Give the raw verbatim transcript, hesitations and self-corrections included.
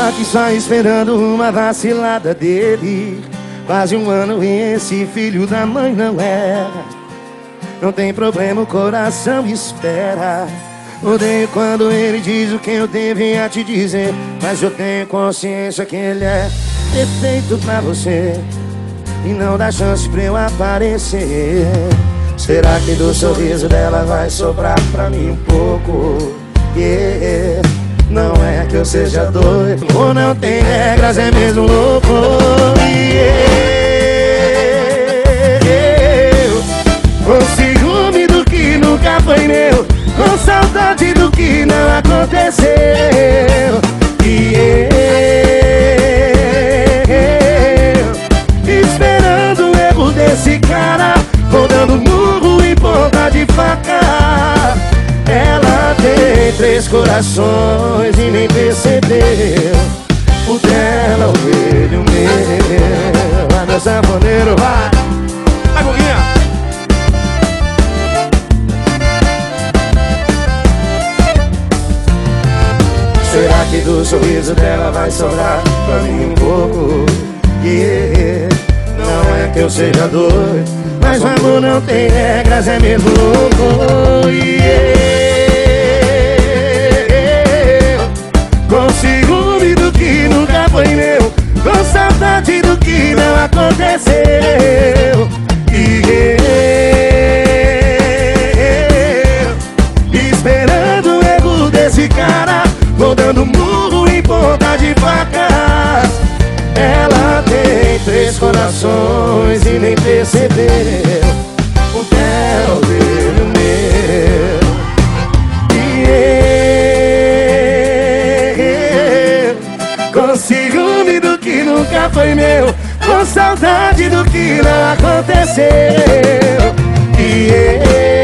aqui só esperando uma vacilada dele. Quase um ano e esse filho da mãe não era. Não tem problema, o coração espera. Odeio quando ele diz o que eu devia te dizer, mas eu tenho consciência que ele é perfeito pra você e não dá chance pra eu aparecer. Será que do sorriso dela vai sobrar pra mim um pouco? Yeah. Não é que eu seja doido ou não tem regras, é mesmo louco. Yeah. Com ciúme do que nunca foi meu, com saudade do que não aconteceu. E eu esperando o erro desse cara, vou dando murro em ponta de faca. Ela tem três corações e nem percebeu. O dela, o dele, o meu. Vai, meu sanfoneiro, vai. Vai, Guguinha. Será que do sorriso dela vai sobrar pra mim um pouco? Yeah. Não é que eu seja doido, mas o amor não tem regras, é mesmo louco. Yeah. Com ciúme do que nunca foi meu, com saudade do que não aconteceu. Yeah. Esperando o erro desse cara, vou dando murro em ponta de faca. Ela tem três corações e nem percebeu. O dela, o dele, o meu. Yeah. Com ciúme do que nunca foi meu, com saudade do que não aconteceu. Yeah.